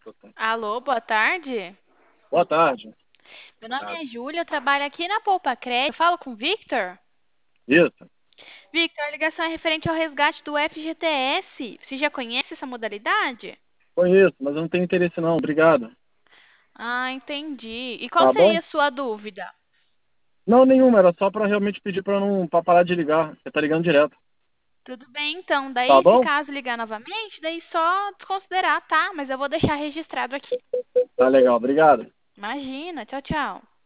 Alô, boa tarde. Boa tarde. Meu nome Obrigado. é Júlia, eu trabalho aqui na Poupa Crédito. Eu falo com o Victor? Isso, Victor, a ligação é referente ao resgate do FGTS. Você já conhece essa modalidade? conheço, mas eu não tenho interesse não, obrigado. Ah, entendi. E qual Tá seria bom? a sua dúvida? Não, nenhuma, era só para realmente pedir para não para parar de ligar. Você tá ligando direto. Tudo bem, então. Tá Daí, se bom? caso ligar novamente, daí só desconsiderar, tá? Mas eu vou deixar registrado aqui. Tá legal, obrigado. Imagina. Tchau, tchau.